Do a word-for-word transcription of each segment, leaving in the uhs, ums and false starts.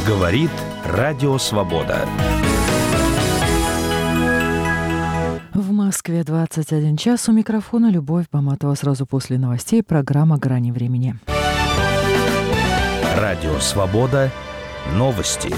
Говорит Радио Свобода. В Москве двадцать один час. У микрофона Любовь Баматова. Сразу после новостей программа «Грани времени». Радио Свобода. Новости.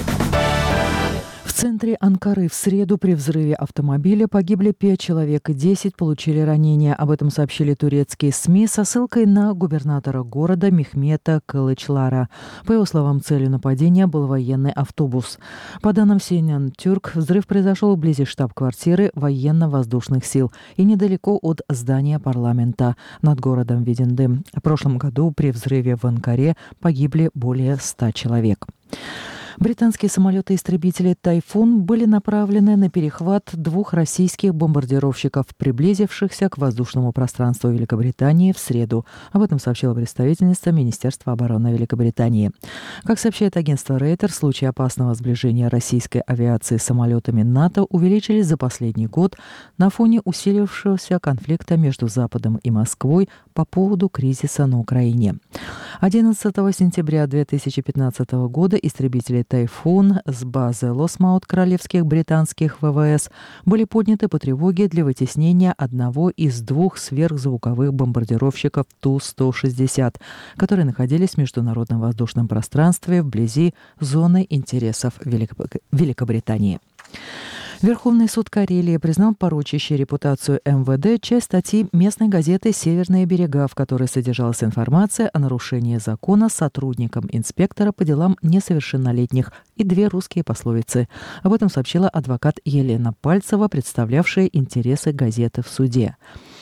В центре Анкары в среду при взрыве автомобиля погибли пять человек и десять получили ранения. Об этом сообщили турецкие СМИ со ссылкой на губернатора города Мехмета Кылычлара. По его словам, целью нападения был военный автобус. По данным си эн эн Тюрк, взрыв произошел вблизи штаб-квартиры военно-воздушных сил и недалеко от здания парламента. Над городом виден дым. В прошлом году при взрыве в Анкаре погибли более ста человек. Британские самолеты-истребители «Тайфун» были направлены на перехват двух российских бомбардировщиков, приблизившихся к воздушному пространству Великобритании в среду. Об этом сообщила представительница Министерства обороны Великобритании. Как сообщает агентство Рейтер, случаи опасного сближения российской авиации с самолетами НАТО увеличились за последний год на фоне усилившегося конфликта между Западом и Москвой по поводу кризиса на Украине. одиннадцатого сентября две тысячи пятнадцатого года истребители «Тайфун» с базы Лосмаут королевских британских вэ вэ эс были подняты по тревоге для вытеснения одного из двух сверхзвуковых бомбардировщиков Ту сто шестьдесят, которые находились в международном воздушном пространстве вблизи зоны интересов Великобритании. Верховный суд Карелии признал порочащей репутацию эм вэ дэ часть статьи местной газеты «Северные берега», в которой содержалась информация о нарушении закона сотрудникам инспектора по делам несовершеннолетних и две русские пословицы. Об этом сообщила адвокат Елена Пальцева, представлявшая интересы газеты в суде.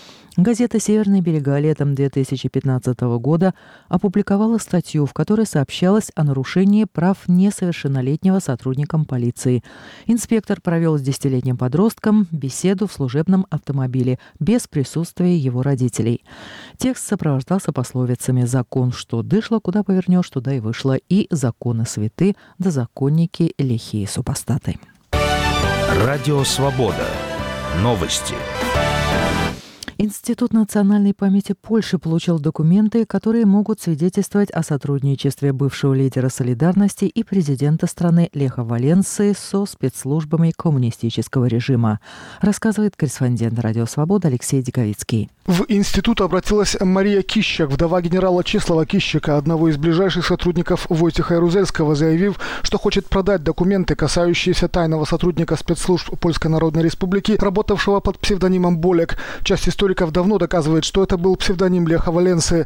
Газета «Северные берега» летом две тысячи пятнадцатого года опубликовала статью, в которой сообщалось о нарушении прав несовершеннолетнего сотрудником полиции. Инспектор провел с десятилетним подростком беседу в служебном автомобиле без присутствия его родителей. Текст сопровождался пословицами «Закон, что дышло, куда повернешь, туда и вышло» и «Законы святы, да законники лихие супостаты». Радио Свобода. Новости. Институт национальной памяти Польши получил документы, которые могут свидетельствовать о сотрудничестве бывшего лидера «Солидарности» и президента страны Леха Валенсы со спецслужбами коммунистического режима, рассказывает корреспондент «Радио Свобода» Алексей Диковицкий. В институт обратилась Мария Кищак, вдова генерала Чеслава Кищака, одного из ближайших сотрудников Войтеха Ярузельского, заявив, что хочет продать документы, касающиеся тайного сотрудника спецслужб Польской Народной Республики, работавшего под псевдонимом Болек. Часть историков давно доказывает, что это был псевдоним Леха Валенсы.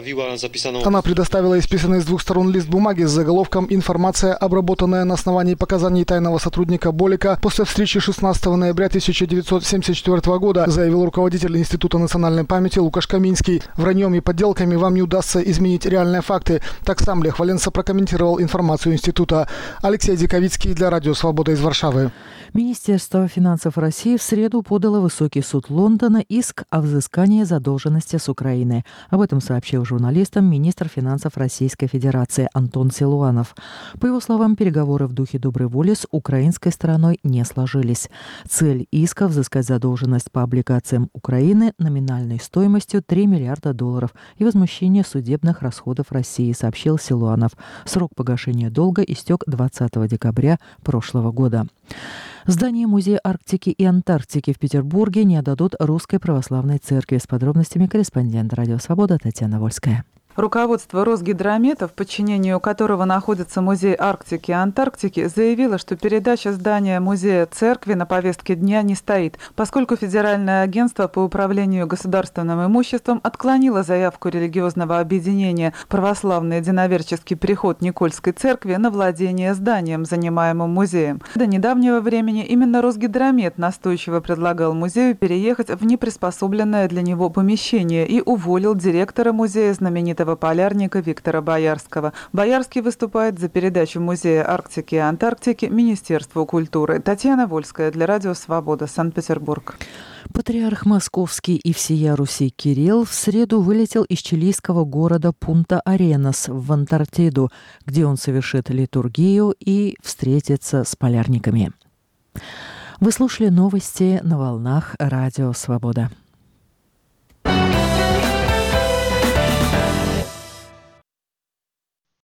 Она предоставила исписанный с двух сторон лист бумаги с заголовком «Информация, обработанная на основании показаний тайного сотрудника Болека после встречи шестнадцатого ноября тысяча девятьсот семьдесят четвёртого года», заявил руководитель Института национальной памяти Лукаш Каминский. Враньем и подделками вам не удастся изменить реальные факты. Так сам Лех Валенса прокомментировал информацию института. Алексей Диковицкий для Радио Свобода из Варшавы. Министерство финансов России в среду подало в Высокий суд Лондона иск о взыскании задолженности с Украины. Об этом сообщил журналистам министр финансов Российской Федерации Антон Силуанов. По его словам, переговоры в духе доброй воли с украинской стороной не сложились. Цель иска – взыскать задолженность по облигациям Украины номинальной стоимостью три миллиарда долларов и возмещение судебных расходов России, сообщил Силуанов. Срок погашения долга истек двадцатого декабря прошлого года. Здание Музея Арктики и Антарктики в Петербурге не отдадут Русской Православной Церкви. С подробностями корреспондент «Радио Свобода» Татьяна Вольская. Руководство Росгидромета, в подчинении у которого находится Музей Арктики и Антарктики, заявило, что передача здания Музея Церкви на повестке дня не стоит, поскольку Федеральное агентство по управлению государственным имуществом отклонило заявку религиозного объединения «Православный единоверческий приход Никольской Церкви» на владение зданием, занимаемым музеем. До недавнего времени именно Росгидромет настойчиво предлагал музею переехать в неприспособленное для него помещение и уволил директора музея знаменитого полярника Виктора Боярского. Боярский выступает за передачу Музея Арктики и Антарктики Министерству культуры. Татьяна Вольская для Радио Свобода, Санкт-Петербург. Патриарх Московский и всея Руси Кирилл в среду вылетел из чилийского города Пунта-Аренас в Антарктиду, где он совершит литургию и встретится с полярниками. Вы слушали новости на волнах Радио Свобода.